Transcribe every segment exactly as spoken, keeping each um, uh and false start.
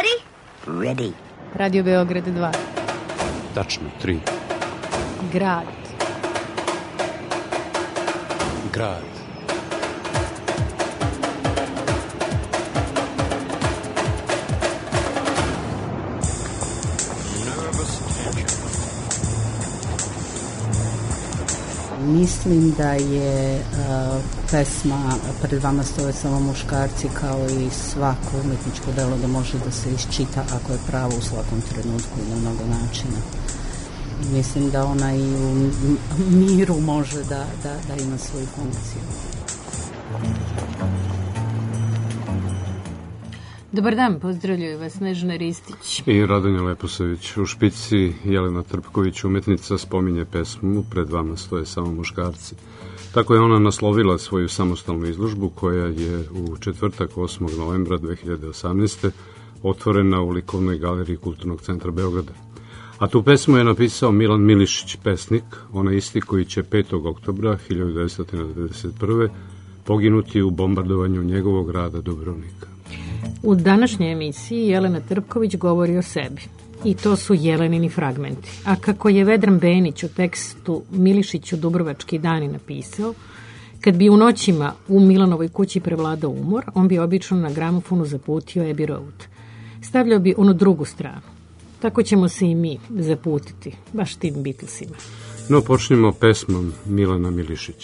ready? Ready. Radio Beograd dva. Tačno, tri. Grad. Grad. Mislim da je uh, pesma Pred vama stoje samo muškarci kao i svako umetničko delo da može da se iščita ako je pravo u svakom trenutku i na mnogo načina. I mislim da ona i u miru može da, da, da ima svoju funkciju. Dobar dan, pozdravljaju vas Snežana Ristić i Radonja Leposavić. U špici Jelena Trpković, umetnica, spominje pesmu Pred vama stoje samo muškarci. Tako je ona naslovila svoju samostalnu izložbu koja je u četvrtak osmog novembra dve hiljade osamnaeste. otvorena u Likovnoj galeriji Kulturnog centra Beograda. A tu pesmu je napisao Milan Milišić, pesnik, onaj isti koji će petog oktobra hiljadu devetsto devedeset prve. poginuti u bombardovanju njegovog grada Dubrovnika. U današnjoj emisiji Jelena Trpković govori o sebi. I to su Jelenini fragmenti. A kako je Vedran Benić u tekstu Milišiću Dubrovački dani napisao, kad bi u noćima u Milanovoj kući prevladao umor, on bi obično na gramofonu zaputio Abbey Road. Stavljao bi onu drugu stranu. Tako ćemo se i mi zaputiti, baš tim Beatlesima. No, počnemo pesmom Milana Milišića.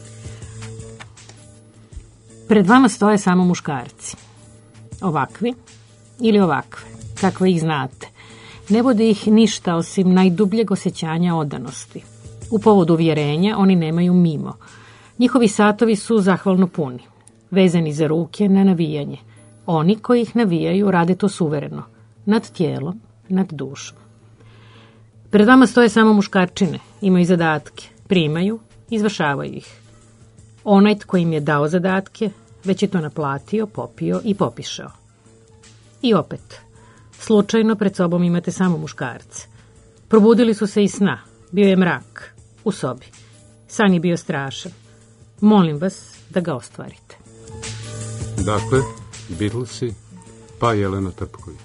Pred vama stoje samo muškarci. Ovakvi ili ovakve, kakve ih znate. Ne vodi ih ništa osim najdubljeg osjećanja odanosti. U povodu uvjerenja oni nemaju mimo. Njihovi satovi su zahvalno puni, vezani za ruke na navijanje. Oni koji ih navijaju rade to suvereno, nad tijelom, nad dušom. Pred vama stoje samo muškarčine, imaju zadatke, primaju, izvršavaju ih. Onaj tko im je dao zadatke, već je to naplatio, popio i popišao. I opet, slučajno pred sobom imate samo muškarce. Probudili su se iz sna, bio je mrak, u sobi. San je bio strašan. Molim vas da ga ostvarite. Dakle, Beatlesi, pa Jelena Trpković.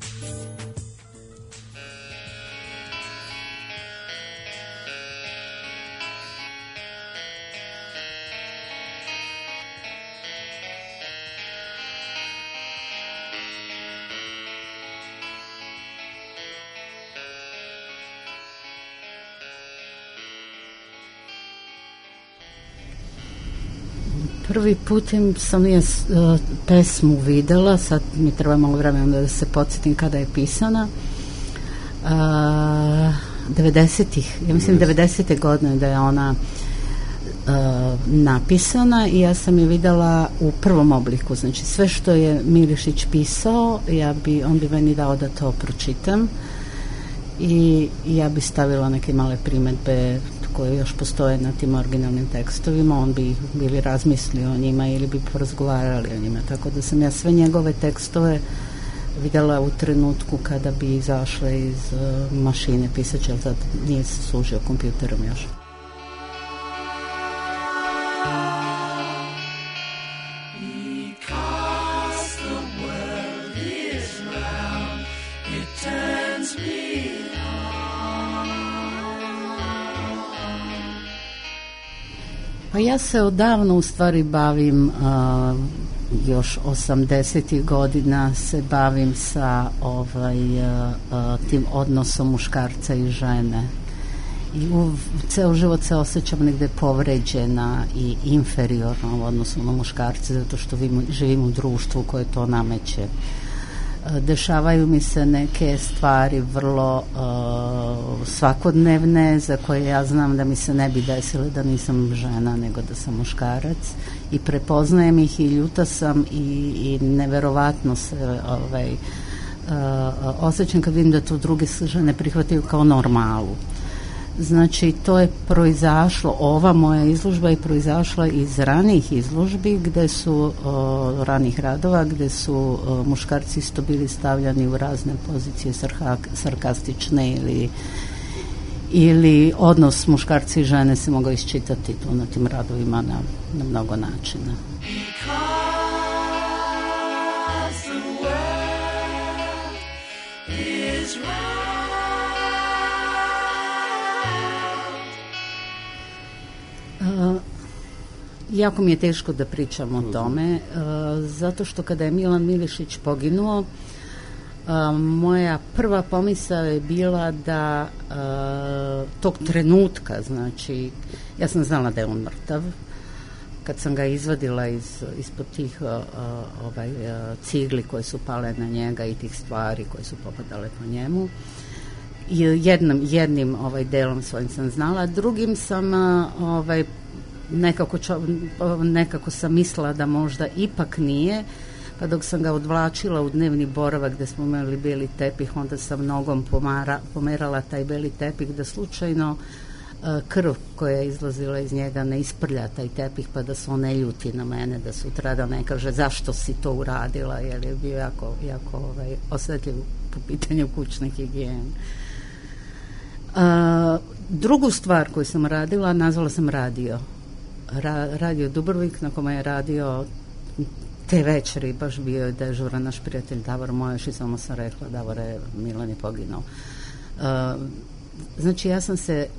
Prvi putem sam je uh, pesmu videla, sad mi treba malo vremena da se podsjetim kada je pisana. Uh, devedesetih, ja mislim devedesete godine da je ona uh, napisana i ja sam je videla u prvom obliku. Znači sve što je Milišić pisao, ja bi, on bi meni dao da to pročitam i ja bi stavila neke male primedbe koje još postoje na tim originalnim tekstovima, on bi bili razmislio o njima ili bi porazgovarali o njima, tako da sam ja sve njegove tekstove videla u trenutku kada bi izašle iz uh, mašine pisaće, ali tad nije se služio kompjuterom još. Pa ja se odavno u stvari bavim, uh, još osamdesetih godina se bavim sa ovaj, uh, uh, tim odnosom muškarca i žene. I u ceo život se osjećam negde povređena i inferiorno u odnosu na muškarce, zato što živim u društvu koje to nameće. Dešavaju mi se neke stvari vrlo uh, svakodnevne za koje ja znam da mi se ne bi desile da nisam žena nego da sam muškarac i prepoznajem ih i ljuta sam i, i neverovatno se ovaj, uh, osjećam kad vidim da to druge žene prihvataju kao normalu. Znači to je proizašlo, ova moja izložba je proizašla iz ranih izložbi gde su o, ranih radova gde su o, muškarci isto bili stavljani u razne pozicije sarha, sarkastične ili ili odnos muškarci i žene se mogao isčitati tu na tim radovima na, na mnogo načina. Because the world Uh, jako mi je teško da pričam o tome, uh, zato što kada je Milan Milišić poginuo, uh, moja prva pomisao je bila da uh, tog trenutka, znači, ja sam znala da je on mrtav, kad sam ga izvadila iz, ispod tih uh, ovaj, uh, cigli koje su pale na njega i tih stvari koje su popadale po njemu. I jednim, jednim ovaj, delom svojim sam znala, drugim sam uh, ovaj, nekako, čo, nekako sam mislila da možda ipak nije, pa dok sam ga odvlačila u dnevni boravak gde smo imali beli tepih, onda sam nogom pomara, pomerala taj beli tepih da slučajno krv koja je izlazila iz njega ne isprlja taj tepih, pa da se on ne ljuti na mene, da sutra da ne kaže zašto si to uradila, jer je bio jako, jako ovaj, osetljiv po pitanju kućne higijene. Uh, drugu stvar koju sam radila, nazvala sam radio. Ra, radio Dubrovnik, na kome je radio te večeri, baš bio je dežuran naš prijatelj Davor Moješ i samo sam rekla, Davore, Milan je poginuo. Uh, znači ja sam se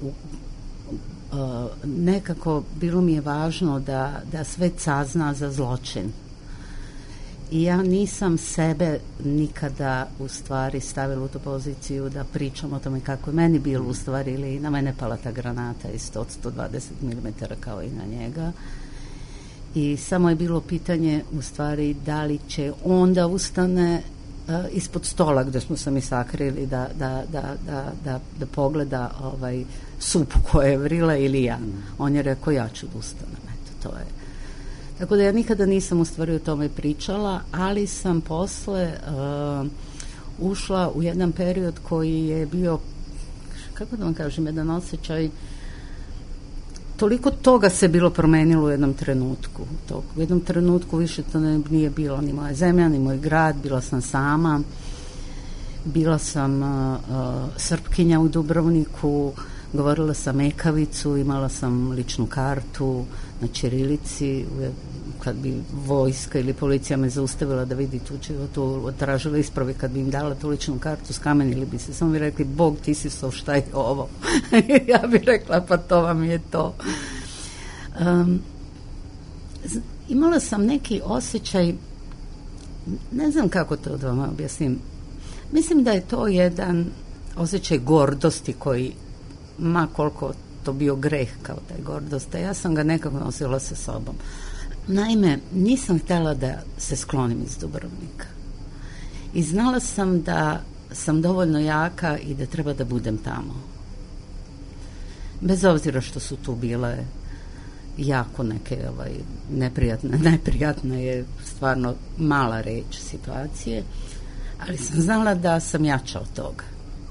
Uh, nekako bilo mi je važno da, da sve sazna za zločin i ja nisam sebe nikada u stvari stavila u tu poziciju da pričam o tome kako je meni bilo u stvari ili na mene pala ta granata iz sto do sto dvadeset milimetara kao i na njega i samo je bilo pitanje u stvari da li će onda ustane uh, ispod stola gde smo se mi sakrili da, da, da, da, da, da pogleda ovaj supu koja je vrila ili ja. On je rekao ja ću da ustanem. Eto, to je. Tako da ja nikada nisam u stvari o tome pričala, ali sam posle uh, ušla u jedan period koji je bio, kako da vam kažem, jedan osjećaj, toliko toga se bilo promenilo u jednom trenutku. To, u jednom trenutku više to ne, nije bilo ni moja zemlja, ni moj grad, bila sam sama, bila sam uh, uh, Srpkinja u Dubrovniku, govorila sam ekavicu, imala sam ličnu kartu na ćirilici, kad bi vojska ili policija me zaustavila da vidi tu, tu tražila isprave, kad bi im dala tu ličnu kartu, skamenili bi se, samo bi rekli, Bog ti si so, šta je ovo? Ja bi rekla, pa to vam je to. Um, imala sam neki osjećaj, ne znam kako to da vam objasnim, mislim da je to jedan osjećaj gordosti koji, ma koliko to bio greh kao taj gordost, a ja sam ga nekako nosila sa sobom. Naime, nisam htjela da se sklonim iz Dubrovnika. I znala sam da sam dovoljno jaka i da treba da budem tamo. Bez obzira što su tu bile jako neke ovaj, neprijatne, neprijatne je stvarno mala reč situacije, ali sam znala da sam jača od toga.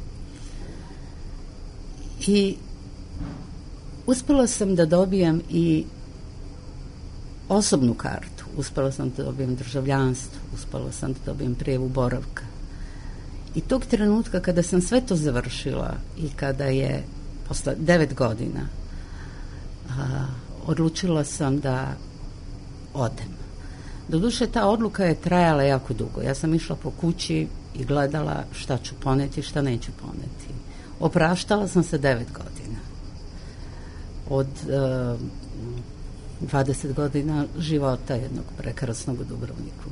I uspela sam da dobijem i osobnu kartu, uspela sam da dobijem državljanstvo, uspela sam da dobijem prijavu boravka. I tog trenutka kada sam sve to završila i kada je posle devet godina a, odlučila sam da odem. Doduše ta odluka je trajala jako dugo. Ja sam išla po kući i gledala šta ću poneti, šta neću poneti. Opraštala sam se devet godina. Od uh, dvadeset godina života jednog prekrasnog u Dubrovniku.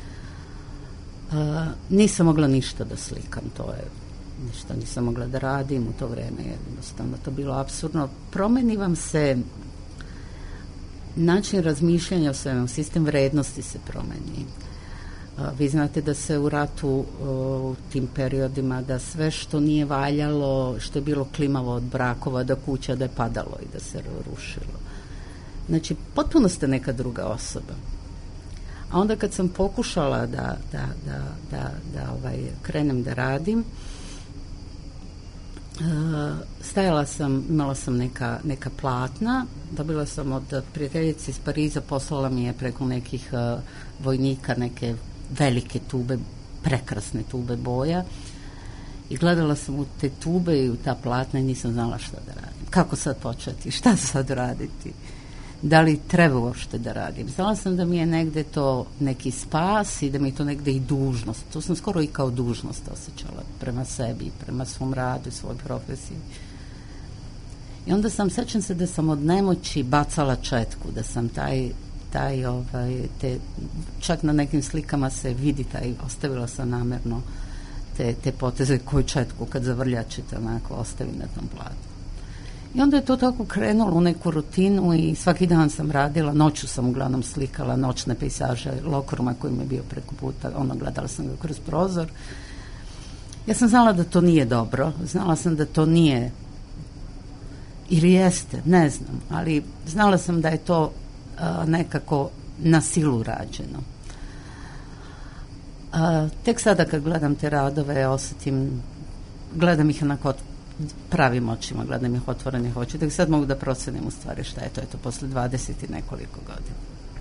Uh, nisam mogla ništa da slikam, to je ništa nisam mogla da radim u to vreme, jednostavno to bilo apsurdno. Promeni vam se način razmišljanja o svemu, sistem vrednosti se promeni. Vi znate da se u ratu u tim periodima da sve što nije valjalo, što je bilo klimavo od brakova do kuća, da je padalo i da se rušilo. Znači, potpuno ste neka druga osoba. A onda kad sam pokušala da, da, da, da, da ovaj, krenem da radim, stajala sam, imala sam neka, neka platna, dobila sam od prijateljice iz Pariza, poslala mi je preko nekih uh, vojnika neke velike tube, prekrasne tube boja i gledala sam u te tube i u ta platna i nisam znala šta da radim. Kako sad početi? Šta sad raditi? da li treba uopšte da radim. Znala sam da mi je negde to neki spas i da mi je to negde i dužnost. To sam skoro i kao dužnost osjećala prema sebi, prema svom radu i svoj profesiji. I onda sam, sećam se da sam od nemoći bacala četku, da sam taj, taj ovaj, te, čak na nekim slikama se vidi taj, ostavila sam namerno te, te poteze koju četku kad zavrljačite onako ostavi na tom platu. I onda je to tako krenulo u neku rutinu i svaki dan sam radila, noću sam uglavnom slikala noćne pejsaže Lokruma koji mi je bio preko puta, ono, gledala sam ga kroz prozor. Ja sam znala da to nije dobro, znala sam da to nije, ili jeste, ne znam, ali znala sam da je to a, nekako na silu rađeno. A, tek sada kad gledam te radove, osetim, gledam ih onako pravim očima, gledam ih otvorenih oči, tek sad mogu da procenim u stvari šta je to, je to posle dvadeset i nekoliko godina.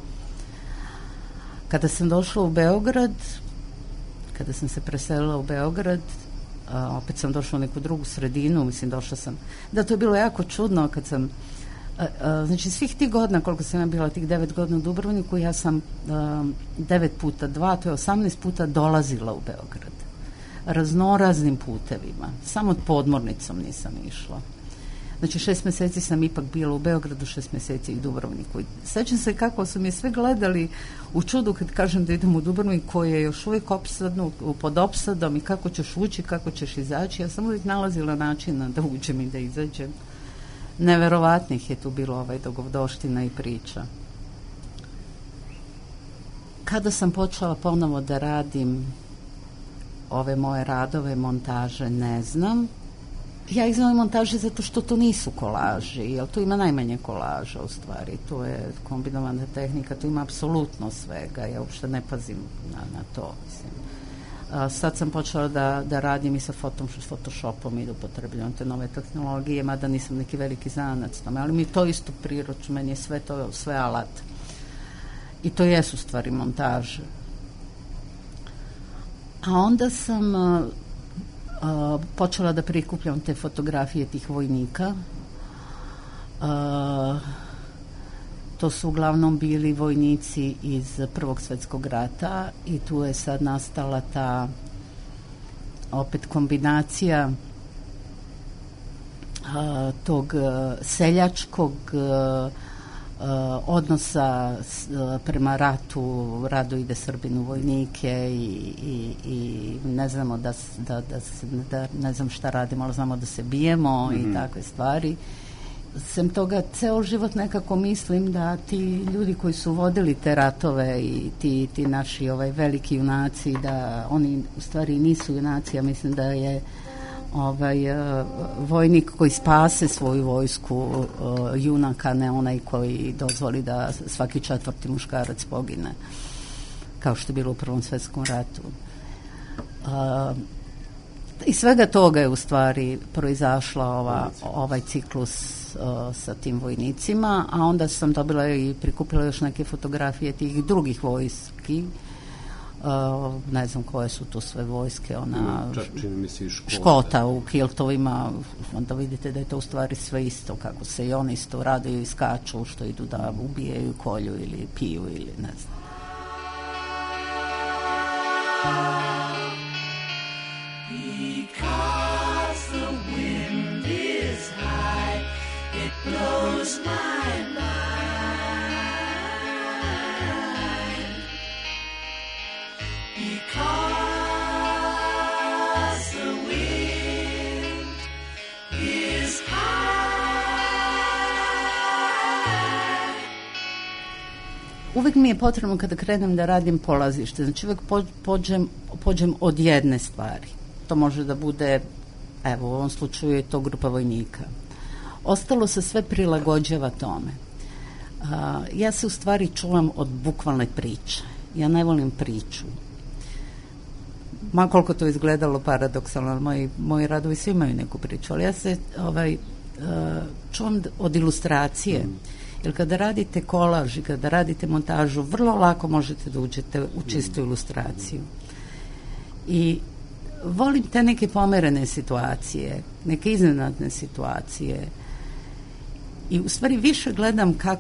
Kada sam došla u Beograd, kada sam se preselila u Beograd, a, opet sam došla u neku drugu sredinu, mislim došla sam, da to je bilo jako čudno kad sam, a, a, znači svih tih godina, koliko sam ja bila, tih devet godina u Dubrovniku, ja sam a, devet puta dva, to je osamnaest puta dolazila u Beograd. Raznoraznim putevima. Samo podmornicom nisam išla. Znači šest meseci sam ipak bila u Beogradu, šest meseci u Dubrovniku. Sećam se kako su mi sve gledali u čudu kad kažem da idem u Dubrovnik koji je još uvijek opsadno, pod opsadom i kako ćeš ući, kako ćeš izaći. Ja sam uvijek nalazila načina da uđem i da izađem. Neverovatnih je tu bilo ovaj dogovdoština i priča. Kada sam počela ponovo da radim ove moje radove, montaže, ne znam. Ja ih zovem montaže zato što to nisu kolaži, jer tu ima najmanje kolaža u stvari, to je kombinovana tehnika, tu ima apsolutno svega, ja uopšte ne pazim na, na to. Mislim. A, sad sam počela da, da radim i sa fotom, Photoshopom i da upotrebljavam te nove tehnologije, mada nisam neki veliki znanac tome, ali mi to isto priroč, meni je sve to, sve alat. I to jesu stvari montaže. A onda sam uh, uh, počela da prikupljam te fotografije tih vojnika. Uh, to su uglavnom bili vojnici iz Prvog svjetskog rata i tu je sad nastala ta opet kombinacija uh, tog uh, seljačkog uh, Uh, odnosa s, uh, prema ratu, rado ide Srbin u vojnike i, i, i ne znamo da, da, da, da ne znam šta radimo, ali znamo da se bijemo mm-hmm. i takve stvari. Sem toga, ceo život nekako mislim da ti ljudi koji su vodili te ratove i ti, ti naši ovaj, veliki junaci, da oni u stvari nisu junaci, ja mislim da je ovaj uh, vojnik koji spase svoju vojsku uh, junaka, ne onaj koji dozvoli da svaki četvrti muškarac pogine, kao što je bilo u Prvom svjetskom ratu. Uh, I svega toga je u stvari proizašla ova, ovaj ciklus uh, sa tim vojnicima, a onda sam dobila i prikupila još neke fotografije tih drugih vojski. Uh, ne znam koje su to sve vojske, ona čini mi se Škota. Škota u kiltovima, onda vidite da je to u stvari sve isto, kako se i oni isto raduju i skaču, što idu da ubijaju, kolju ili piju ili ne znam. Because the wind is high, it blows my mind. Because the wind is high. Uvijek mi je potrebno kada krenem da radim polazište, znači uvijek pođem, pođem od jedne stvari. To može da bude, evo u ovom slučaju je to grupa vojnika. Ostalo se sve prilagođava tome. A, ja se u stvari čuvam od bukvalne priče. Ja ne volim priču. Ma koliko to izgledalo paradoksalno, moji, moji radovi svi imaju neku priču, ali ja se ovaj, uh, čuvam od ilustracije, jer kada radite kolaž i kada radite montažu, vrlo lako možete da uđete u čistu ilustraciju. I volim te neke pomerene situacije, neke iznenadne situacije i u stvari više gledam kako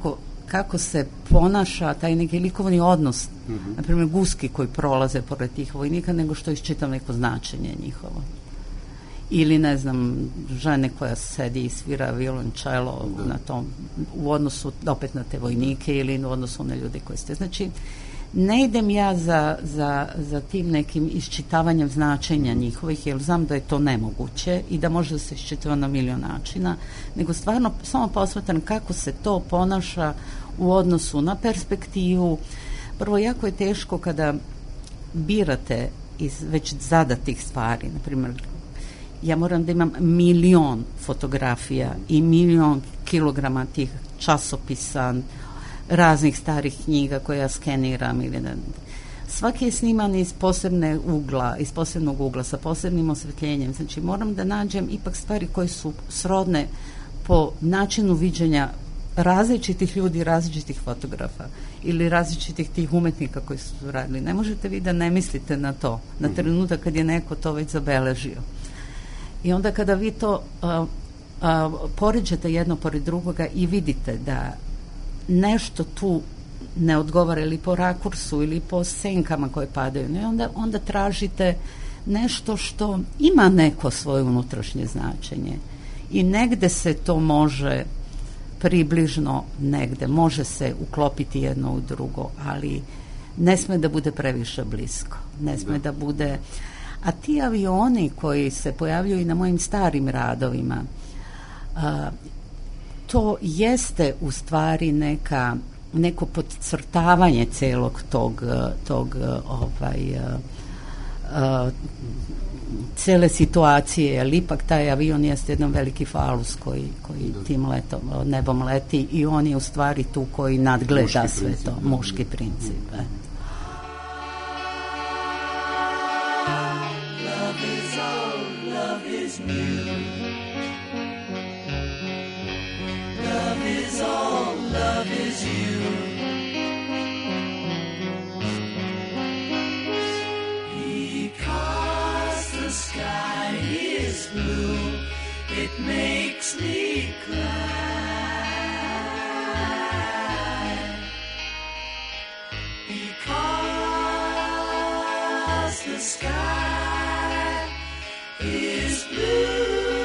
kako se ponaša taj neki likovni odnos, mm-hmm. na primjer guski koji prolaze pored tih vojnika, nego što iščitam neko značenje njihovo. Ili, ne znam, žene koja sedi i svira violončelo na tom, u odnosu opet na te vojnike ili u odnosu na ljude koji ste. Znači, ne idem ja za, za, za tim nekim iščitavanjem značenja njihovih, jer znam da je to nemoguće i da može da se iščitava na milion načina, nego stvarno samo posmatram kako se to ponaša u odnosu na perspektivu. Prvo, jako je teško kada birate iz već zadatih stvari, na primjer, ja moram da imam milion fotografija i milion kilograma tih časopisa, raznih starih knjiga koje ja skeniram ili ne. Svaki je sniman iz posebne ugla, iz posebnog ugla, sa posebnim osvetljenjem. Znači, moram da nađem ipak stvari koje su srodne po načinu viđenja različitih ljudi, različitih fotografa ili različitih tih umetnika koji su radili. Ne možete vi da ne mislite na to, na trenutak kad je neko to već zabeležio. I onda kada vi to a, a, poređate jedno pored drugoga i vidite da nešto tu ne odgovara ili po rakursu ili po senkama koje padaju, ne, onda, onda tražite nešto što ima neko svoje unutrašnje značenje i negde se to može približno, negde može se uklopiti jedno u drugo, ali ne sme da bude previše blisko, ne sme da, da bude. A ti avioni koji se pojavljuju i na mojim starim radovima, a, to jeste u stvari neka, neko podcrtavanje celog tog, tog ovaj, a, cele situacije, ali ipak taj avion jeste jedan veliki falus koji, koji tim letom, nebom leti i on je u stvari tu koji nadgleda muški sve princip, to, muški princip. Mm. Love is old, love is new. Love is all, love is you. Because the sky is blue, it makes me cry. Because the sky is blue.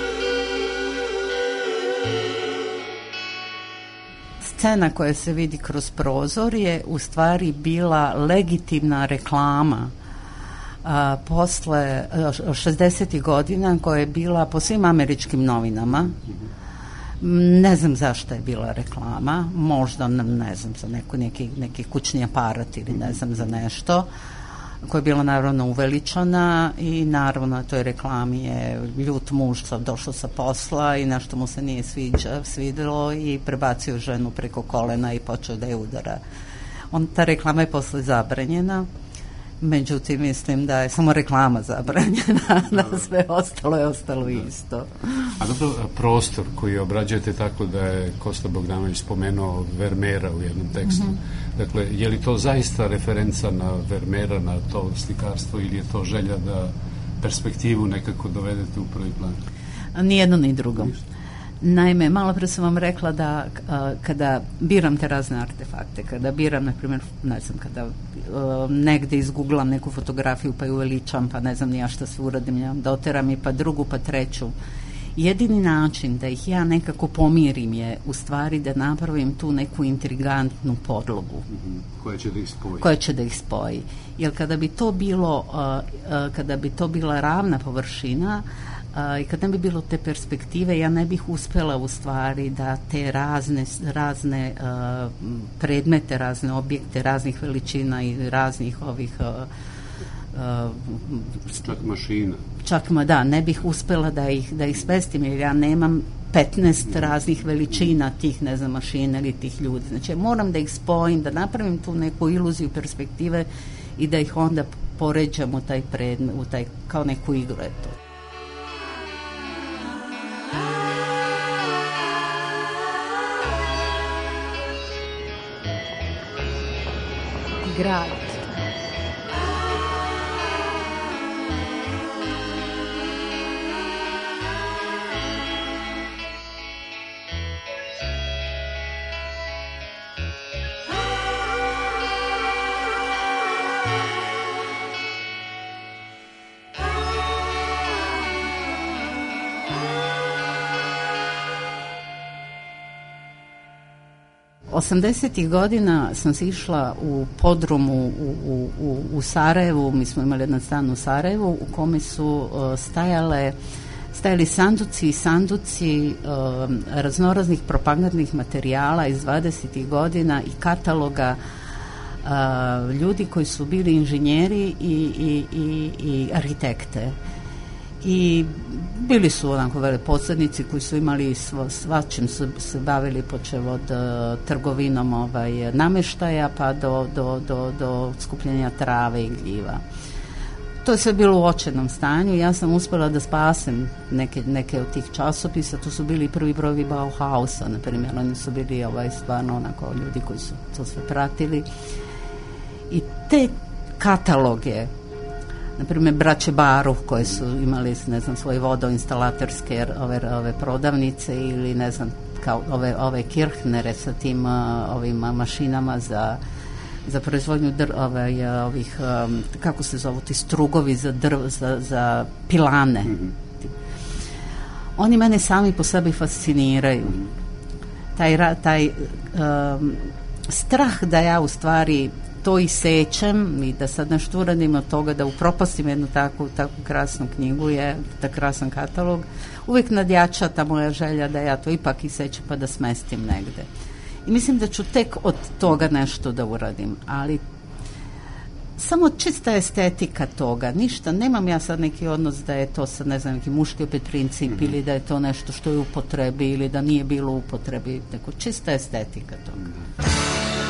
Scena koja se vidi kroz prozor je u stvari bila legitimna reklama a, posle šezdesetih godina koja je bila po svim američkim novinama. Ne znam zašto je bila reklama, možda ne znam za neku, neki, neki kućni aparat ili ne znam za nešto, koja je bila naravno uveličana i naravno na toj reklami je ljut muž došao sa posla i nešto mu se nije sviđa, svidelo i prebacio ženu preko kolena i počeo da je udara. On, ta reklama je posle zabranjena, međutim mislim da je samo reklama zabranjena, da sve ostalo je ostalo isto. A dobro, prostor koji obrađujete tako da je Kosta Bogdanović spomenuo Vermeera u jednom tekstu, mm-hmm. dakle, je li to zaista referenca na Vermeera, na to slikarstvo ili je to želja da perspektivu nekako dovedete u prvi plan? Ni jedno ni drugo. Ništa. Naime, malo pre sam vam rekla da a, kada biram te razne artefakte, kada biram, na primjer, ne znam, kada a, negde izgooglam neku fotografiju pa ju uveličam, pa ne znam ni ja šta sve uradim, ja doteram i pa drugu, pa treću. Jedini način da ih ja nekako pomirim je u stvari da napravim tu neku intrigantnu podlogu. Mm-hmm. Koja će da ih spoji. Koja će da ih spoji. Jer kada bi to bilo, a, a, kada bi to bila ravna površina, A, i kad ne bi bilo te perspektive, ja ne bih uspela u stvari da te razne, razne a, predmete, razne objekte, raznih veličina i raznih ovih a, a, čak mašina. Čak ma da, ne bih uspela da ih, da ih smestim, jer ja nemam petnaest raznih veličina tih, ne znam, mašina ili tih ljudi. Znači, moram da ih spojim, da napravim tu neku iluziju perspektive i da ih onda poređam u taj predmet, u taj, kao neku igru, eto. Grad. osamdesetih godina sam se išla u podrumu u, u, u, u Sarajevu, mi smo imali jedan stan u Sarajevu u kome su uh, stajale stajali sanduci i sanduci uh, raznoraznih propagandnih materijala iz dvadesetih godina i kataloga uh, ljudi koji su bili inženjeri i, i, i, i arhitekte. I bili su onako veleposrednici koji su imali sva, svačim su se bavili, počev od uh, trgovinom ovaj, nameštaja pa do, do, do, do skupljenja trave i gljiva. To je sve bilo u očajnom stanju. Ja sam uspela da spasem neke, neke od tih časopisa. To su bili prvi brojevi Bauhausa, na primjer. Oni su bili ovaj, stvarno onako ljudi koji su to sve pratili. I te kataloge, na primjer braće Baruh koji su imali, ne znam, svoje vodoinstalatorske ove, ove prodavnice ili ne znam, kao ove, ove Kirchnere sa tim uh, ovim mašinama za za proizvodnju dr, ovaj, ovih, um, kako se zovu, ti strugovi za, drv, za, za pilane. Mm-hmm. Oni mene sami po sebi fasciniraju. Taj, taj um, strah da ja u stvari to isećem i da sad nešto uradim od toga, da upropastim jednu takvu, takvu krasnu knjigu, je da krasan katalog, uvijek nadjača ta moja želja da ja to ipak isećem pa da smestim negde. I mislim da ću tek od toga nešto da uradim, ali samo čista estetika toga, ništa, nemam ja sad neki odnos da je to sad, ne znam, neki muški opet princip, mm-hmm. ili da je to nešto što je u upotrebi ili da nije bilo u upotrebi, tako čista estetika toga. Mm-hmm.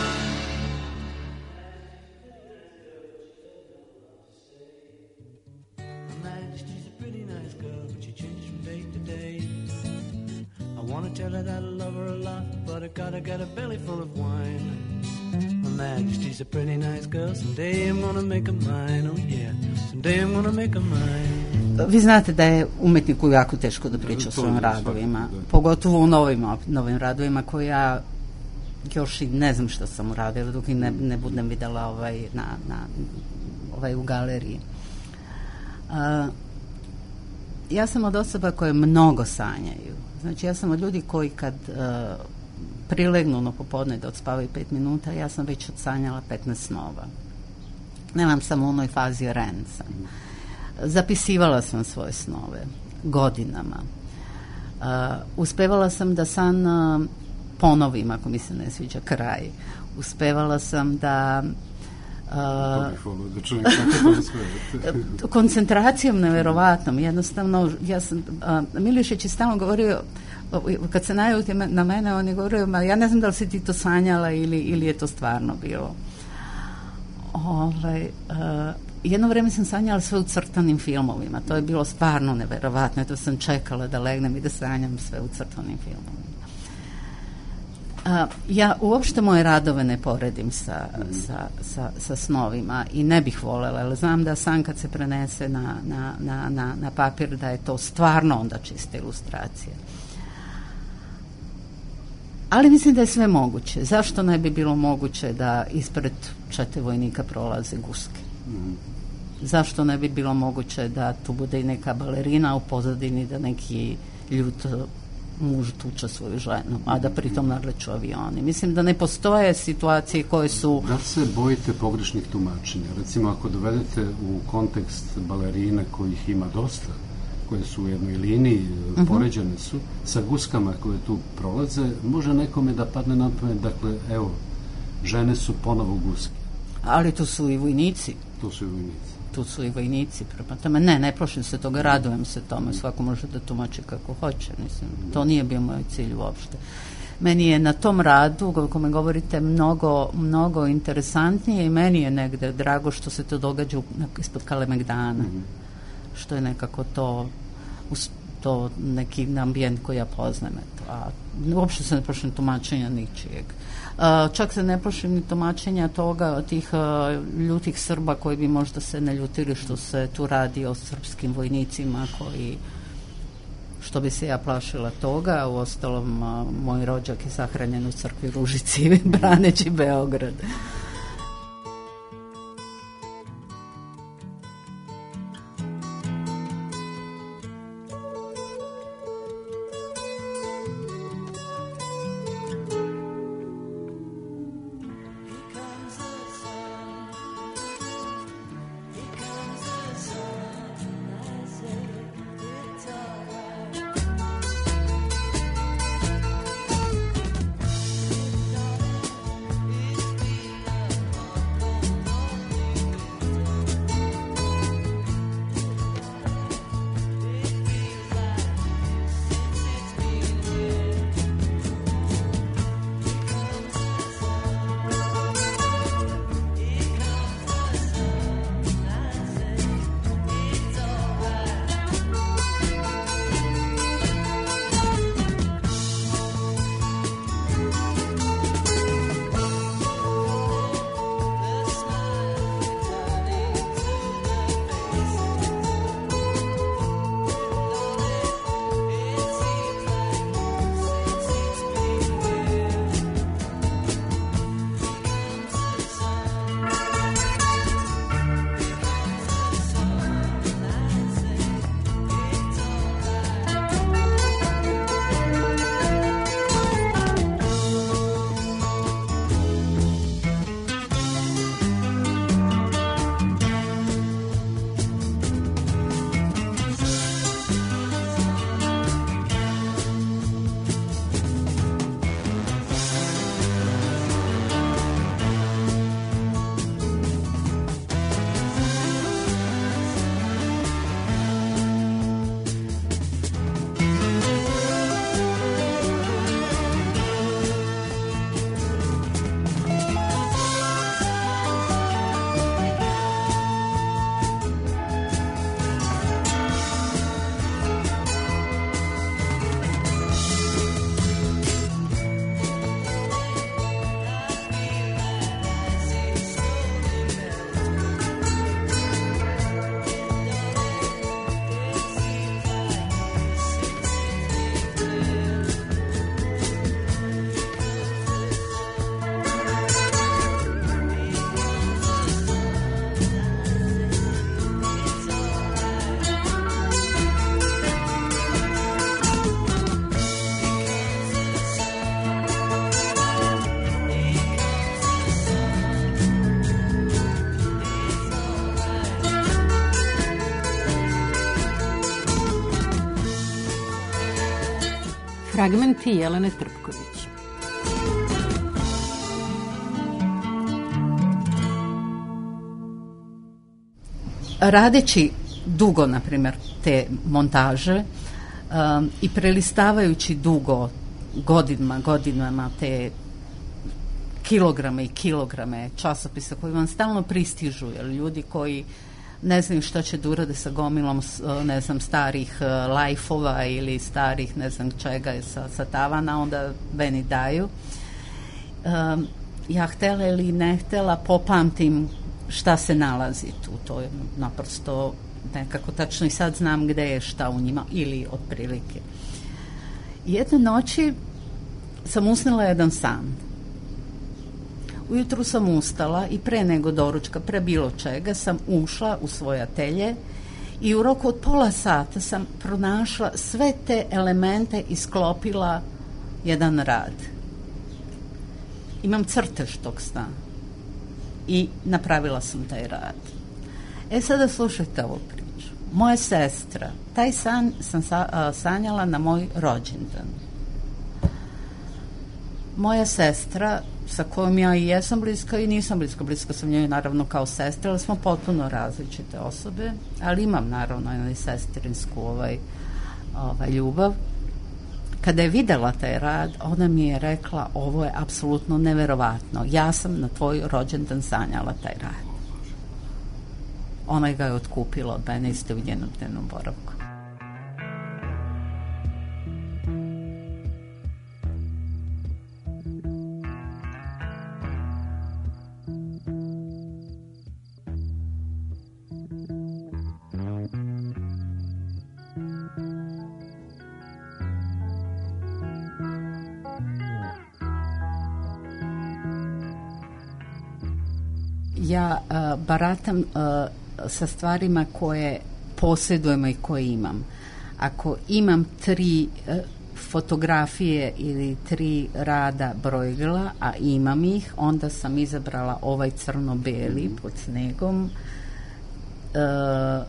Tell her that I love her a lot, but I gotta get a belly full of wine. Her Majesty's a pretty nice girl, someday I'm gonna make her mine, oh yeah, someday I'm gonna make her mine. Vi znate da je umetniku jako teško da priča o svojim radovima, pogotovo u novim, novim radovima koje ja još i ne znam što sam uradila dok i ne, ne budem videla ovaj, na, na, ovaj u galeriji. Uh, ja sam od osoba koje mnogo sanjaju. Znači, ja sam od ljudi koji kad uh, prilegnu na popodne da odspavaju pet minuta, ja sam već odsanjala petnaest snova. Nemam samo u onoj fazi R E M sam. Zapisivala sam svoje snove godinama. Uh, uspevala sam da san uh, ponovim, ako mi se ne sviđa kraj. Uspevala sam da Uh, koncentracijom neverovatnom, jednostavno ja sam, uh, Milišić je stalno govorio, kad se najuti na mene, on je govorio, ma ja ne znam da li si ti to sanjala ili, ili je to stvarno bilo. Ovaj, uh, jedno vreme sam sanjala sve u crtanim filmovima, to je bilo stvarno neverovatno, to sam čekala da legnem i da sanjam sve u crtanim filmovima. Uh, ja uopšte moje radove ne poredim sa, mm. sa, sa, sa snovima i ne bih voljela, ali znam da san kad se prenese na, na, na, na, na papir da je to stvarno onda čista ilustracija. Ali mislim da je sve moguće. Zašto ne bi bilo moguće da ispred čete vojnika prolaze guske? Mm. Zašto ne bi bilo moguće da tu bude i neka balerina u pozadini, da neki ljut muž tuča svoju ženu, a da pritom nadleću avioni. Mislim da ne postoje situacije koje su... Da se bojite pogrešnih tumačenja? Recimo, ako dovedete u kontekst balerine kojih ima dosta, koje su u jednoj liniji, uh-huh. poređane su, sa guskama koje tu prolaze, može nekome da padne na pamet, dakle, evo, žene su ponovo guske. Ali tu su i vojnici. Tu su i vojnici. Tu su i vojnici, prema tome, ne, ne prošlim se toga, radujem se tome, svako može da tumači kako hoće, mislim, to nije bio moj cilj uopšte. Meni je na tom radu, kako me govorite, mnogo, mnogo interesantnije i meni je negde drago što se to događa ispod Kalemegdana, mm-hmm. što je nekako to, to neki ambijent koji ja poznajem, eto, a uopšte se ne prošlim tumačenja ničijeg. Uh, čak se ne prošlim ni tumačenja toga, tih uh, ljutih Srba koji bi možda se ne ljutili što se tu radi o srpskim vojnicima koji, što bi se ja plašila toga, u ostalom uh, moj rođak je sahranjen u crkvi Ružici braneći Beograd. Fragmenti Jelene Trpković. Radeći dugo, na primjer, te montaže um, i prelistavajući dugo godinama, godinama te kilograme i kilograme časopisa koji vam stalno pristižu, jer ljudi koji ne znaju šta će da urade sa gomilom, ne znam, starih uh, lajfova ili starih ne znam čega sa, sa tavana, onda meni daju. Um, ja htela ili ne htela popamtim šta se nalazi tu. To je naprosto nekako tačno i sad znam gde je šta u njima ili otprilike. Jedne noći sam usnila jedan san. Ujutru sam ustala i pre nego doručka, pre bilo čega, sam ušla u svoje atelje i u roku od pola sata sam pronašla sve te elemente i sklopila jedan rad. Imam crtež tog sna i napravila sam taj rad. E sada slušajte ovu priču. Moja sestra, taj san sam sa, a, sanjala na moj rođendan. Moja sestra, sa kojom ja i jesam bliska i nisam bliska, bliska sam njoj naravno kao sestra, ali smo potpuno različite osobe, ali imam naravno jednu sestrinsku ovaj, ovaj, ljubav. Kada je videla taj rad, ona mi je rekla, ovo je apsolutno neverovatno, ja sam na tvoj rođendan sanjala taj rad. Ona ga je otkupila od mene, iste u njenom dnevnom boravku. Ja uh, baratam uh, sa stvarima koje posjedujem i koje imam. Ako imam tri uh, fotografije ili tri rada Bruegela, a imam ih, onda sam izabrala ovaj crno-beli pod snegom. Uh,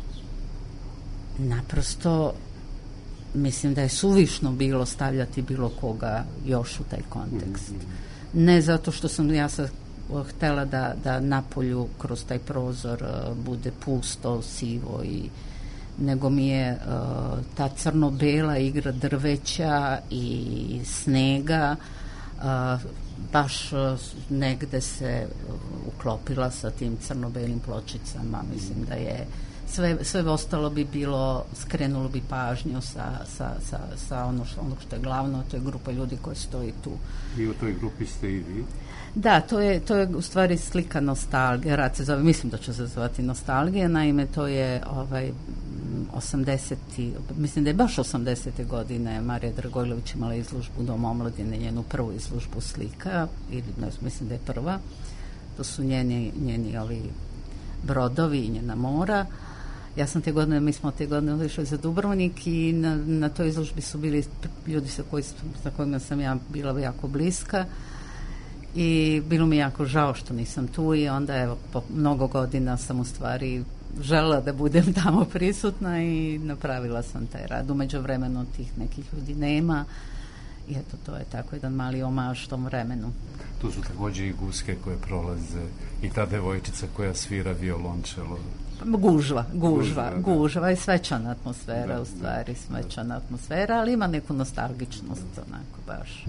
naprosto mislim da je suvišno bilo stavljati bilo koga još u taj kontekst. Ne zato što sam ja sa htela da, da napolju kroz taj prozor uh, bude pusto, sivo i nego mi je uh, ta crno-bela igra drveća i snega uh, baš uh, negde se uh, uklopila sa tim crno-belim pločicama. Mislim da je sve, sve ostalo bi bilo, skrenulo bi pažnju sa, sa, sa, sa ono, što, ono što je glavno, to je grupa ljudi koji stoji tu. I u toj grupi ste i vi? Da, to je, to je u stvari slika nostalgije, rad se zove, mislim da će se zvati nostalgija, naime to je ovaj, osamdeseti, mislim da je baš osamdesete godine Marija Dragojlović imala izložbu Dom omladine, njenu prvu izložbu slika, ili ne, mislim da je prva, to su njeni, njeni ovi brodovi i njena mora. Ja sam te godine, mi smo te godine otišli za Dubrovnik i na, na toj izložbi su bili ljudi sa, koji, sa kojima sam ja bila jako bliska. I bilo mi jako žao što nisam tu i onda evo po mnogo godina sam u stvari želela da budem tamo prisutna i napravila sam taj rad. U međuvremenu tih nekih ljudi nema i eto to je tako jedan mali omaž tom vremenu. Tu su takođe i guske koje prolaze i ta devojčica koja svira violončelo. Gužva, gužva, gužva, gužva i svečana atmosfera, da, u stvari svečana atmosfera, ali ima neku nostalgičnost onako baš.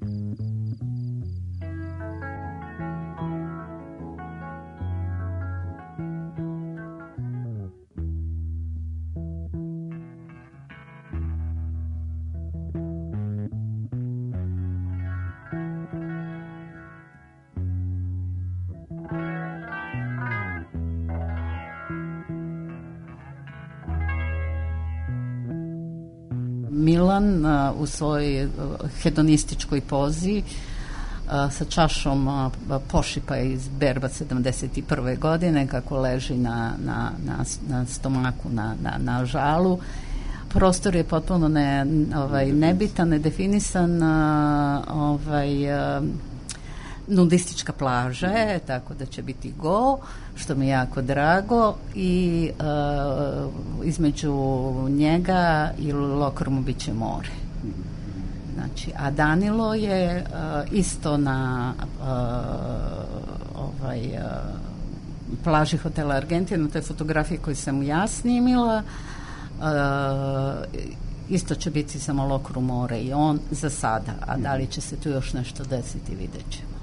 Milan uh, u svojoj uh, hedonističkoj pozi uh, sa čašom uh, pošipa iz berba sedamdeset prve godine kako leži na, na, na, na stomaku, na, na, na žalu. Prostor je potpuno ne, ovaj, nebitan, nedefinisan, uh, ovaj, uh, nudistička plaža je, tako da će biti go, što mi je jako drago i uh, između njega i Lokrumu bit će more. Znači, a Danilo je uh, isto na uh, ovaj, uh, plaži hotela Argentina, to je fotografija koju sam ja snimila. Uh, isto će biti samo Lokru more i on za sada, a da li će se tu još nešto desiti, vidjet ćemo.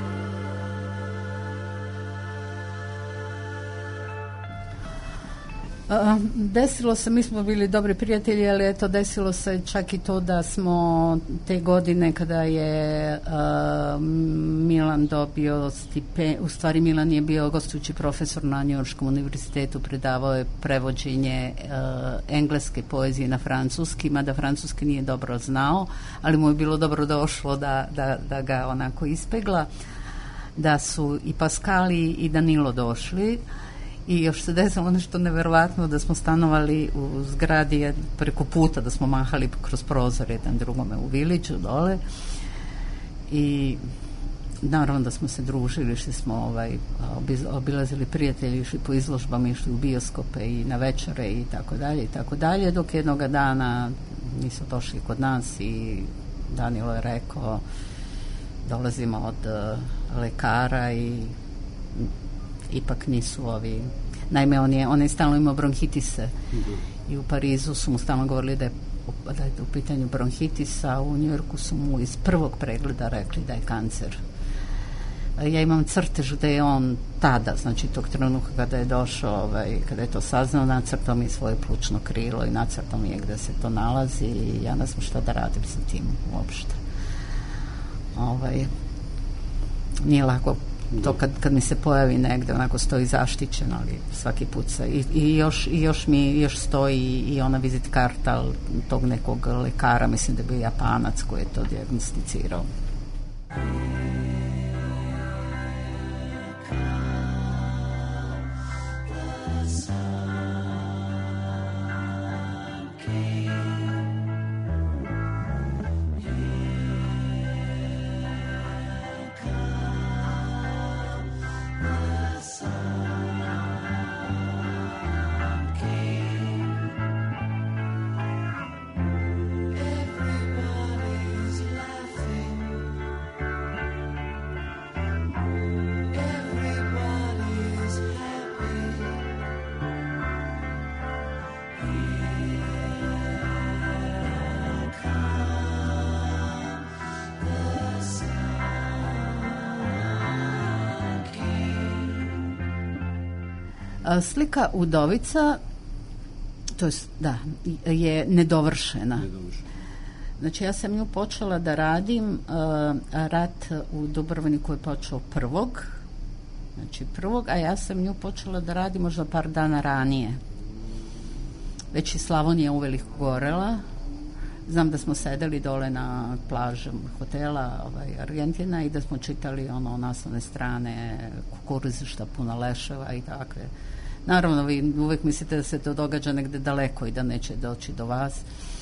Uh, desilo se, mi smo bili dobri prijatelji, ali eto, desilo se čak i to da smo te godine kada je uh, Milan dobio stipendiju, u stvari Milan je bio gostujući profesor na Njujorškom univerzitetu, predavao je prevođenje uh, engleske poezije na francuski, mada francuski nije dobro znao, ali mu je bilo dobro došlo da, da, da ga onako ispegla, da su i Pascali i Danilo došli. I još se desilo nešto neverovatno, da smo stanovali u zgradi preko puta, da smo mahali kroz prozor jedan drugome u Viliću dole i naravno da smo se družili, išli smo ovaj, obilazili prijatelji, išli po izložbama, išli u bioskope i na večere i tako dalje i tako dalje, dok jednoga dana nisu došli kod nas i Danilo je rekao dolazimo od uh, lekara i ipak nisu ovi, naime on je, on je stalno imao bronhitise i u Parizu su mu stalno govorili da je, da je u pitanju bronhitisa, u Njujorku su mu iz prvog pregleda rekli da je kancer. Ja imam crtež da je on tada, znači tog trenutka kada je došao, ovaj, kada je to saznao, nacrtao mi svoje plućno krilo i nacrtao mi je gde se to nalazi i ja ne znam šta da radim sa tim uopšte. Ovaj, nije lako to kad, kad mi se pojavi negde, onako stoji zaštićeno, ali svaki put se i, i, još, i još mi još stoji i ona vizit karta tog nekog lekara, mislim da je bio Japanac koji je to dijagnosticirao. Slika Udovica, to je, da, je nedovršena. nedovršena. Znači ja sam nju počela da radim, uh, rat u Dubrovniku je počeo prvog, znači prvog, a ja sam nju počela da radim možda par dana ranije. Već je Slavonija uveliko gorela. Znam da smo sedeli dole na plaži hotela ovaj, Argentina i da smo čitali ono naslovne strane kukuruzišta puna leševa i takve. Naravno, vi uvek mislite da se to događa negde daleko i da neće doći do vas.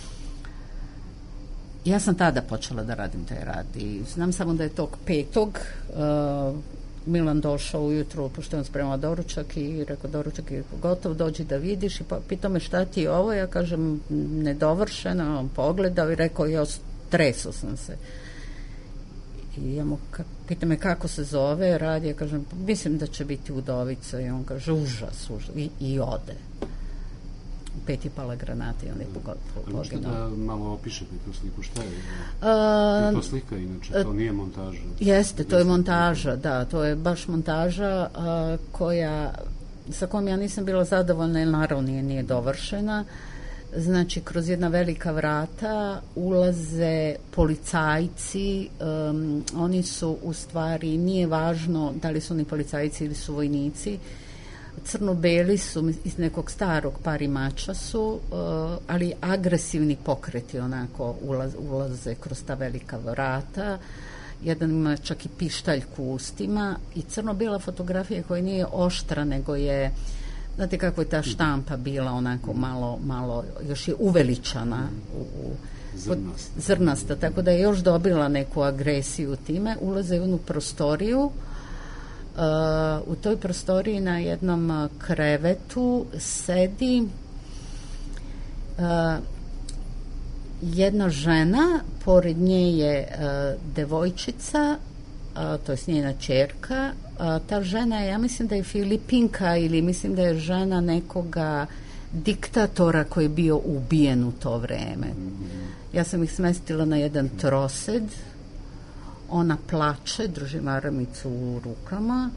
Ja sam tada počela da radim taj rad i znam samo da je tog petog uh, Milan došao ujutru, pošto je on spremao doručak i rekao, doručak je gotov, dođi da vidiš i pa, pitao me šta ti je ovo, ja kažem nedovršeno, on pogledao i rekao, ja stresao sam se. I ja mu ka, pita me kako se zove, radi, ja kažem, mislim da će biti Udovica i on kaže, užas, užas, i, i ode. Pet je pala granata i on je poginuo. Možete da malo opišete tu sliku, šta je? Uh, je to slika, inače, to nije montaža? Jeste, to je montaža, da, to je baš montaža uh, koja, sa kojom ja nisam bila zadovoljna, jer naravno nije, nije dovršena. Znači, kroz jedna velika vrata ulaze policajci, um, oni su u stvari, nije važno da li su oni policajci ili su vojnici, crno-beli su, iz nekog starog parimača su, uh, ali agresivni pokreti onako ulaz, ulaze kroz ta velika vrata. Jedan ima čak i pištaljku u ustima i crno-bela fotografija koja nije oštra, nego je, znate kako je ta štampa bila onako malo, malo još je uveličana u, u zrnasta. zrnasta, tako da je još dobila neku agresiju time. Ulaze u jednu prostoriju. Uh, u toj prostoriji na jednom krevetu sedi uh, jedna žena, pored nje je uh, devojčica, uh, to je njena ćerka. Uh, ta žena je, ja mislim da je Filipinka ili mislim da je žena nekoga diktatora koji je bio ubijen u to vreme. Ja sam ih smestila na jedan trosed, ona plače, drži maramicu u rukama.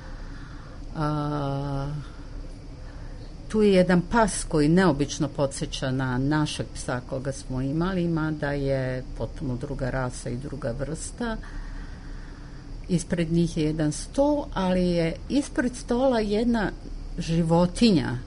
Uh, tu je jedan pas koji neobično podsjeća na našeg psa koga smo imali, mada je potpuno druga rasa i druga vrsta. Ispred njih je jedan sto, ali je ispred stola jedna životinja.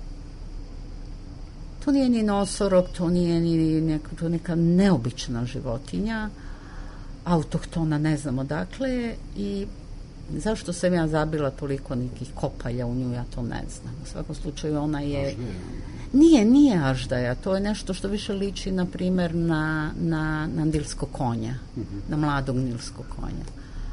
To nije ni nosorog, to nije ni neka, to neka neobična životinja, autohtona, ne znam odakle, i zašto sam ja zabila toliko nekih kopalja u nju, ja to ne znam. U svakom slučaju ona je... Nije, nije aždaja, to je nešto što više liči, na primjer, na, na, na nilskog konja, mm-hmm. na mladog nilskog konja,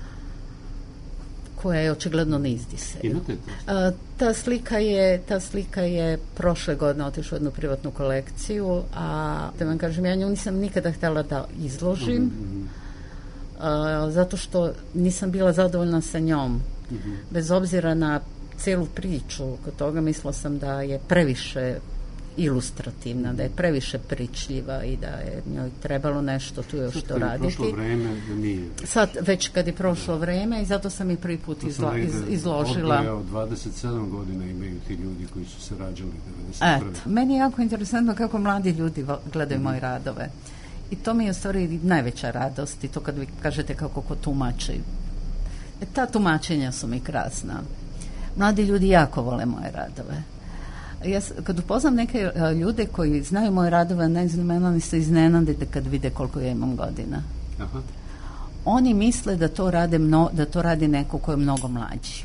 koja je očigledno neizdisena. A, ta slika je, ta slika je prošle godine otišla u jednu privatnu kolekciju, a da vam kažem, ja nju nisam nikada htjela da izložim, mm-hmm. a, zato što nisam bila zadovoljna sa njom. Mm-hmm. Bez obzira na celu priču, kod toga mislila sam da je previše ilustrativna, da je previše pričljiva i da je njoj trebalo nešto tu još to raditi. Prošlo vreme, da nije. Sad, već kad je prošlo da. vreme, i zato sam i prvi put izla, iz, izložila. Odboja od dvadeset sedam godina imaju ti ljudi koji su se rađali devedeset prve. Eto, meni je jako interesantno kako mladi ljudi gledaju mm. moje radove. I to mi je u stvari najveća radost, i to kad vi kažete kako ko tumači. E, ta tumačenja su mi krasna. Mladi ljudi jako vole moje radove. Ja, kad upoznam neke a, ljude koji znaju moje radove, ne znam, oni se iznenade kad vide koliko ja imam godina. Aha. Oni misle da to, rade mno, da to radi neko ko je mnogo mlađi.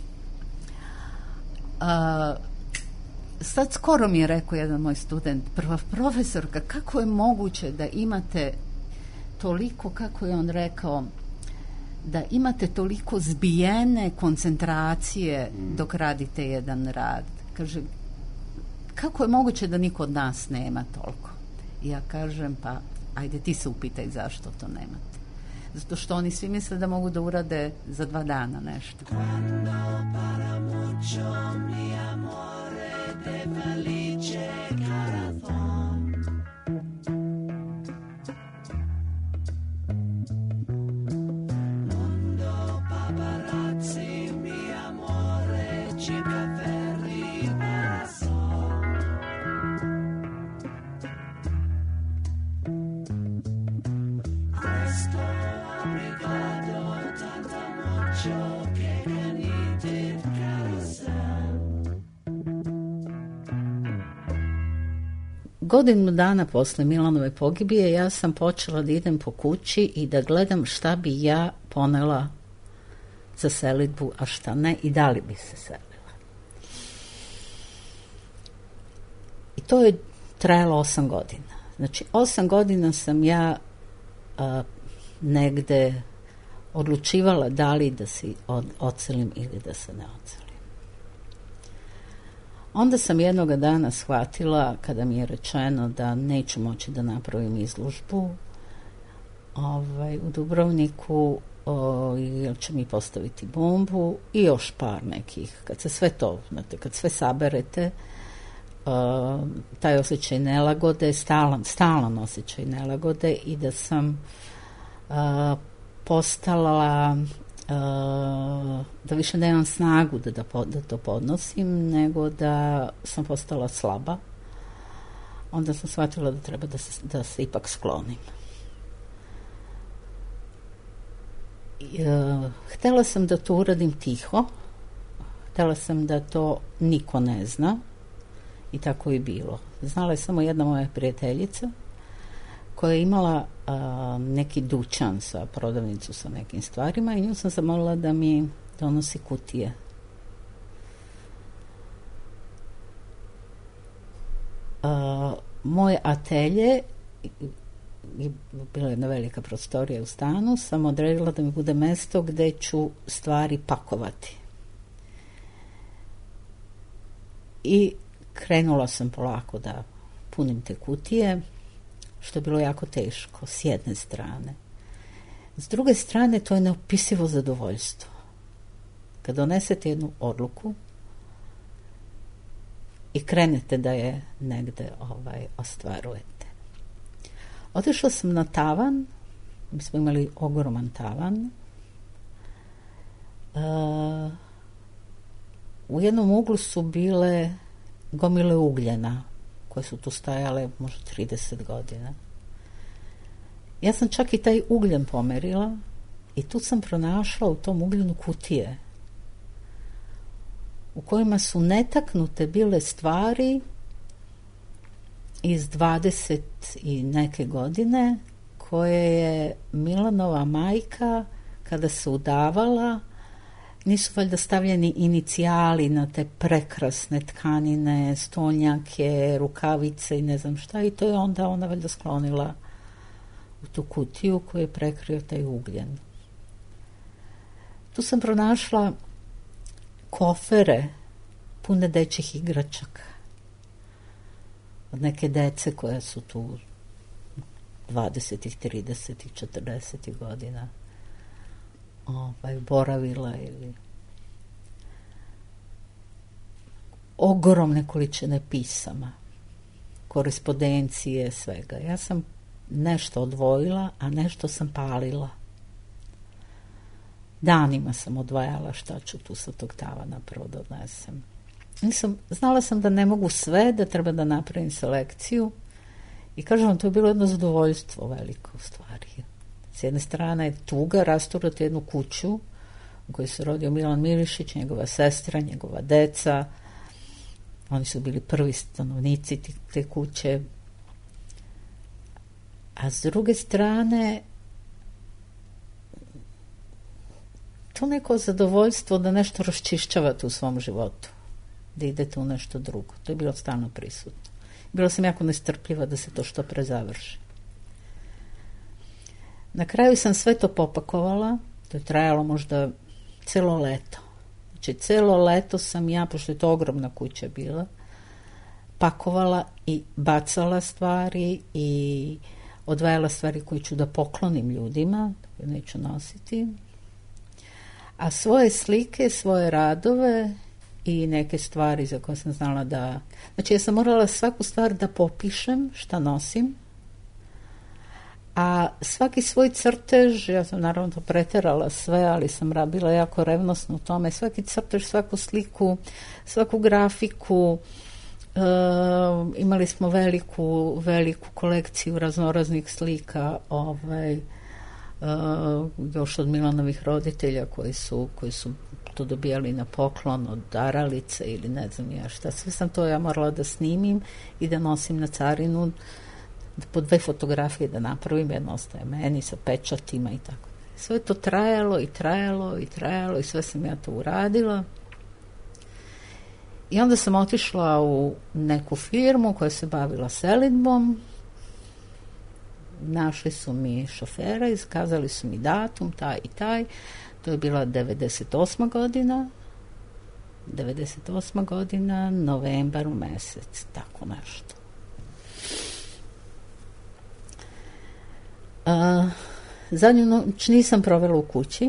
A, sad skoro mi je rekao jedan moj student, prva profesorka, kako je moguće da imate toliko, kako je on rekao, da imate toliko zbijene koncentracije mm. dok radite jedan rad. Kaže, kako je moguće da niko od nas nema toliko? I ja kažem, pa ajde ti se upitaj zašto to nemate. Zato što oni svi misle da mogu da urade za dva dana nešto. Quando para mucho mi amore te felice corazón. Mundo paparazzi mi amore chica ferri perasol. Godinu dana posle Milanove pogibije ja sam počela da idem po kući i da gledam šta bi ja ponela za selidbu, a šta ne, i da li bi se selila. I to je trajalo osam godina. Znači, osam godina sam ja a, negde odlučivala da li da se od, ocelim ili da se ne ocelim. Onda sam jednoga dana shvatila, kada mi je rečeno da neću moći da napravim izložbu ovaj, u Dubrovniku, o, jer će mi postaviti bombu i još par nekih. Kad se sve to, znate, kad sve saberete, o, taj osjećaj nelagode, stalan, stalan osjećaj nelagode, i da sam o, postala... Uh, da više nemam snagu da, da, da to podnosim, nego da sam postala slaba. Onda sam shvatila da treba da se, da se ipak sklonim. Uh, htjela sam da to uradim tiho, htjela sam da to niko ne zna, i tako je bilo. Znala je samo jedna moja prijateljica koja je imala a, neki dućan sa prodavnicu sa nekim stvarima, i nju sam zamolila da mi donosi kutije. A, moj atelje, bila je jedna velika prostorija u stanu, sam odredila da mi bude mesto gde ću stvari pakovati. I krenula sam polako da punim te kutije. što je bilo jako teško s jedne strane. S druge strane, to je neopisivo zadovoljstvo. Kad donesete jednu odluku i krenete da je negde ovaj, ostvarujete. Otišla sam na tavan, mi smo imali ogroman tavan. Uh, u jednom uglu su bile gomile ugljena, koje su tu stajale možda trideset godina. Ja sam čak i taj ugljen pomerila i tu sam pronašla u tom ugljenu kutije u kojima su netaknute bile stvari iz dvadeset i neke godine koje je Milanova majka kada se udavala, nisu valjda stavljeni inicijali na te prekrasne tkanine, stolnjake, rukavice i ne znam šta, i to je onda ona valjda sklonila u tu kutiju koju je prekrio taj ugljen. Tu sam pronašla kofere pune dečjih igračaka od neke dece koja su tu dvadesetih, tridesetih, četrdesetih godina ovaj, boravila ili ogromne količine pisama, korespondencije, svega. Ja sam nešto odvojila, a nešto sam palila. Danima sam odvajala šta ću tu sa tog tavana prvo da odnesem. Nisam, znala sam da ne mogu sve, da treba da napravim selekciju i kažem vam, to je bilo jedno zadovoljstvo veliko u stvari. S jedne strane je tuga rasturati jednu kuću u kojoj se rodio Milan Milišić, njegova sestra, njegova deca. Oni su bili prvi stanovnici te kuće. A s druge strane, to neko zadovoljstvo da nešto raščišćavate u svom životu, da idete u nešto drugo. To je bilo stalno prisutno. Bila sam jako nestrpljiva da se to što pre završi. Na kraju sam sve to popakovala, to je trajalo možda celo leto. Znači, celo leto sam ja, pošto je to ogromna kuća bila, pakovala i bacala stvari i odvajala stvari koje ću da poklonim ljudima, koje neću nositi. A svoje slike, svoje radove i neke stvari za koje sam znala da... Znači, ja sam morala svaku stvar da popišem šta nosim, a svaki svoj crtež, ja sam naravno to preterala sve, ali sam bila jako revnosna u tome, svaki crtež, svaku sliku, svaku grafiku, e, imali smo veliku, veliku kolekciju raznoraznih slika, ovaj, Uh, još od Milanovih roditelja koji su, koji su to dobijali na poklon od daralice ili ne znam ja šta. Sve sam to ja morala da snimim i da nosim na carinu, da po dve fotografije da napravim, jedno ostaje meni sa pečatima i tako. Sve to trajalo i trajalo i trajalo i sve sam ja to uradila. I onda sam otišla u neku firmu koja se bavila selidbom. Našli su mi šofera, iskazali su mi datum, taj i taj. To je bila devedeset osma godina. devedeset osma godina, novembar mesec, tako nešto. A, zadnju noć nisam provela u kući,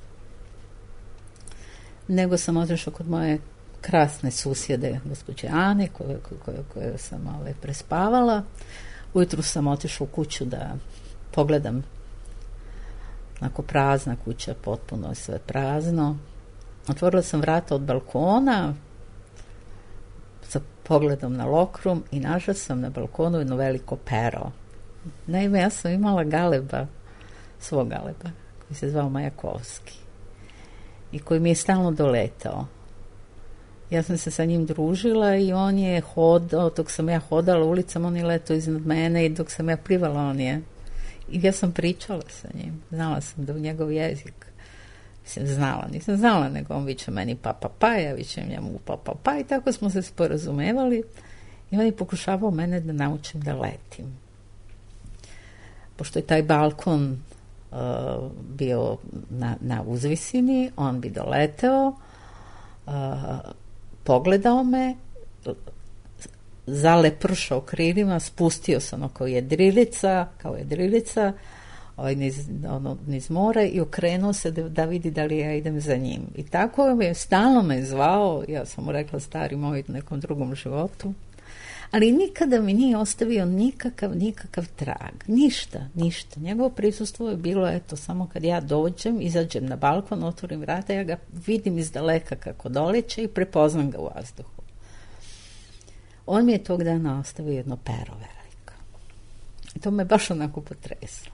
nego sam otišla kod moje krasne susjede, gospođe Ane, koju, koju, koju sam ovaj, prespavala. Ujutru sam otišla u kuću da pogledam, onako prazna kuća, potpuno sve prazno. Otvorila sam vrata od balkona sa pogledom na lokrum i našla sam na balkonu jedno veliko pero. Naime, ja sam imala galeba, svog galeba, koji se zvao Majakovski i koji mi je stalno doletao. Ja sam se sa njim družila i on je hodao, dok sam ja hodala ulicama, on je letao iznad mene i dok sam ja plivala, on je. I ja sam pričala sa njim. Znala sam da u njegov jezik. Mislim, znala, nisam znala, nego on viče meni pa, pa, pa, ja vičem njemu pa, pa, pa, i tako smo se sporazumevali i on je pokušavao mene da naučim da letim. Pošto je taj balkon uh, bio na, na uzvisini, on bi doleteo, uh, pogledao me, zalepršao krilima, spustio se ono kao jedrilica, kao jedrilica, ovaj, niz, ono, niz mora i okrenuo se da, da vidi da li ja idem za njim. I tako je, stalno me zvao, ja sam mu rekla stari moj u nekom drugom životu, ali nikada mi nije ostavio nikakav, nikakav trag. Ništa, ništa. Njegovo prisustvo je bilo, eto, samo kad ja dođem, izađem na balkon, otvorim vrata, ja ga vidim iz daleka kako doleće i prepoznam ga u vazduhu. On mi je tog dana ostavio jedno pero veliko. I to me baš onako potreslo.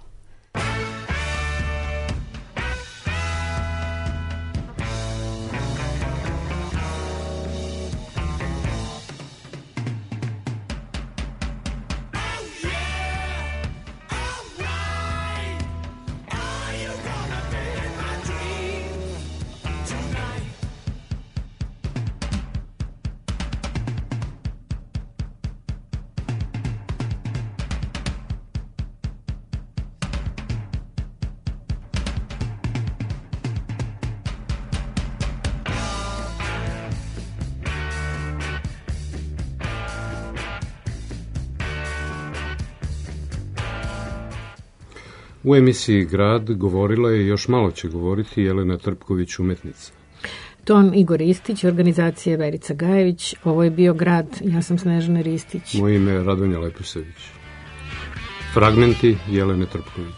U emisiji Grad govorila je i još malo će govoriti Jelena Trpković, umetnica. Ton Igor Ristić, organizacija Verica Gajević. Ovo je bio Grad, ja sam Snežana Ristić. Moje ime je Radonja Leposević. Fragmenti Jelene Trpković.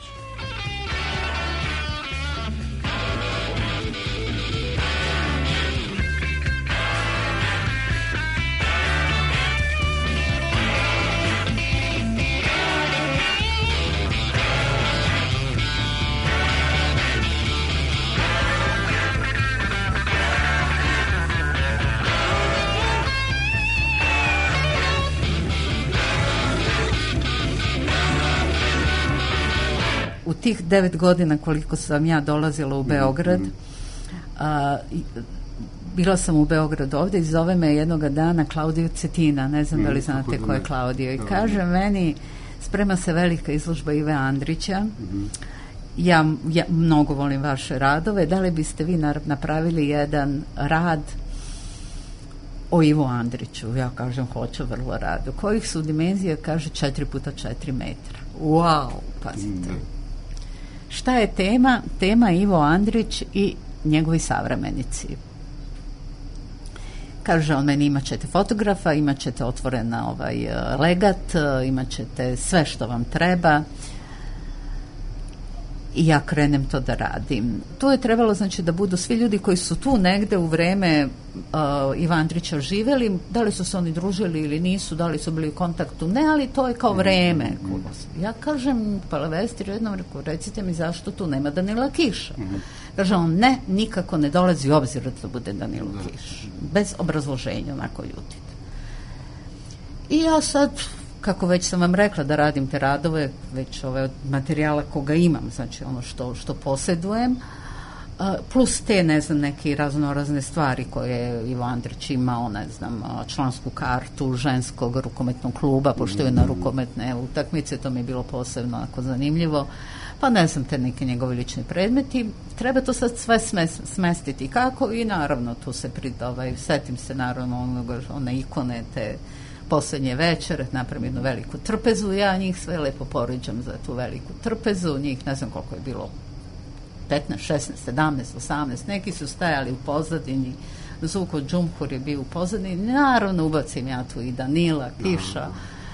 U tih devet godina koliko sam ja dolazila u Beograd, a, bila sam u Beogradu ovdje i zove me jednoga dana Klaudio Cetina, ne znam da li znate ko je Klaudio, i kaže meni, sprema se velika izložba Ive Andrića, ja, ja mnogo volim vaše radove, da li biste vi napravili jedan rad o Ivu Andriću? Ja kažem, hoću, vrlo rado. Kojih su dimenzija? Kaže, četiri puta četiri metra. Wow, pazite. Šta je tema? Tema Ivo Andrić i njegovi savremenici. Kaže on meni, imat ćete fotografa, imat ćete otvorena ovaj legat, imat ćete sve što vam treba. I ja krenem to da radim. To je trebalo, znači, da budu svi ljudi koji su tu negde u vreme uh, Iva Andrića živeli, da li su se oni družili ili nisu, da li su bili u kontaktu, ne, ali to je kao vreme. Ja kažem, Palavestir jednom reku, recite mi zašto tu nema Danila Kiša. Kaže on, ne, nikako ne dolazi u obzir da bude Danilo Kiš. Bez obrazloženja, onako ljutit. I ja sad, kako već sam vam rekla da radim te radove, već ove materijala koga imam, znači ono što, što posjedujem, plus te, ne znam, neke raznorazne stvari koje je Ivo Andrić imao, ne znam, člansku kartu ženskog rukometnog kluba, pošto je na rukometne utakmice, to mi je bilo posebno onako zanimljivo, pa ne znam, te neke njegove lični predmeti, treba to sad sve smestiti kako, i naravno tu se prid, ovaj, setim se naravno onoga, one ikone, te posljednje večere, napravim jednu veliku trpezu, ja njih sve lepo poriđam za tu veliku trpezu, njih ne znam koliko je bilo, petnaest, šesnaest, sedamnaest, osamnaest, neki su stajali u pozadini, Zuko Džumhur je bio u pozadini, naravno ubacim ja tu i Danila Kiša,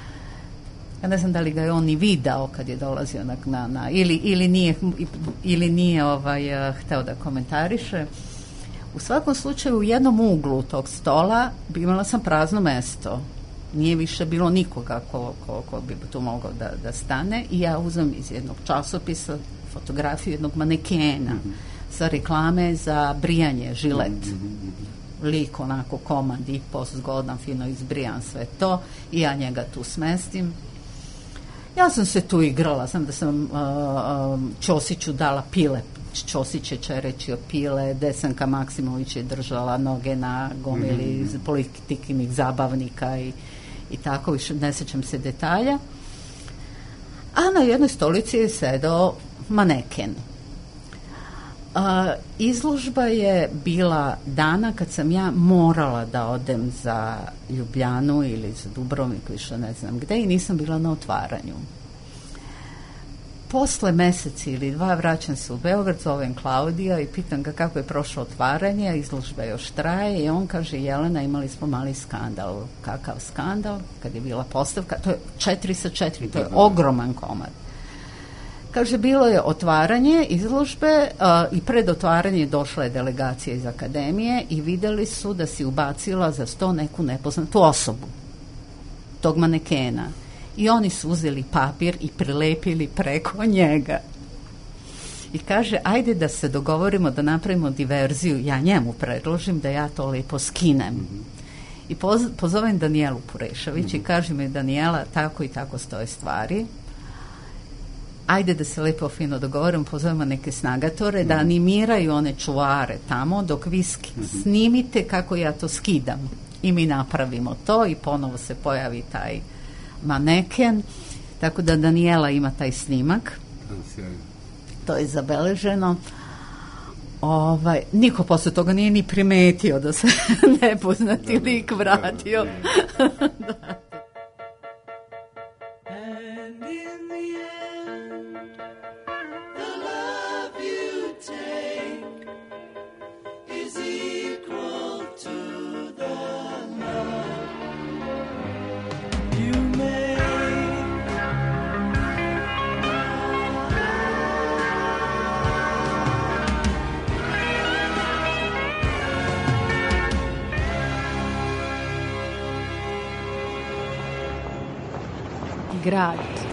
ja ne znam da li ga je on i video kad je dolazio na, na, na ili, ili nije, ili nije ovaj, uh, hteo da komentariše. U svakom slučaju u jednom uglu tog stola imala sam prazno mesto, nije više bilo nikoga ko, ko, ko bi tu mogao da, da stane, i ja uzem iz jednog časopisa fotografiju jednog manekena mm-hmm. sa reklame za brijanje, žilet, mm-hmm. lik onako komad i post zgodan, fino izbrijan, sve to, i ja njega tu smestim. Ja sam se tu igrala, sam da sam uh, uh, Ćosiću dala pile, Ćosić je čerečio pile, Desanka Maksimović je držala noge na gomili mm-hmm. politikinih zabavnika i, i tako, više ne sećam se detalja. A na jednoj stolici je sedao maneken. A, izložba je bila dana kad sam ja morala da odem za Ljubljanu ili za Dubrovnik, više ne znam gde, i nisam bila na otvaranju. Posle meseci ili dva vraćam se u Beograd, zovem Klaudija i pitam ga kako je prošlo otvaranje, izložba još traje, i on kaže: Jelena, imali smo mali skandal. Kakav skandal? Kad je bila postavka, to je četiri sa četiri, to je ogroman komad. Kaže, bilo je otvaranje izložbe uh, i pred otvaranje došla je delegacija iz akademije i videli su da si ubacila za sto neku nepoznatu osobu, tog manekena. I oni su uzeli papir i prilepili preko njega. I kaže, ajde da se dogovorimo da napravimo diverziju, ja njemu predložim da ja to lepo skinem. Mm-hmm. I poz, pozovem Danijelu Purešović mm-hmm. i kaže mi, Danijela, tako i tako stoje stvari. Ajde da se lepo fino dogovorimo, pozovemo neke snagatore mm-hmm. da animiraju one čuvare tamo dok vi sk- mm-hmm. snimite kako ja to skidam. I mi napravimo to i ponovo se pojavi taj maneken, tako da Danijela ima taj snimak. To je zabeleženo. Ovaj, niko posle toga nije ni primetio da se nepoznati lik vratio. Da. Grad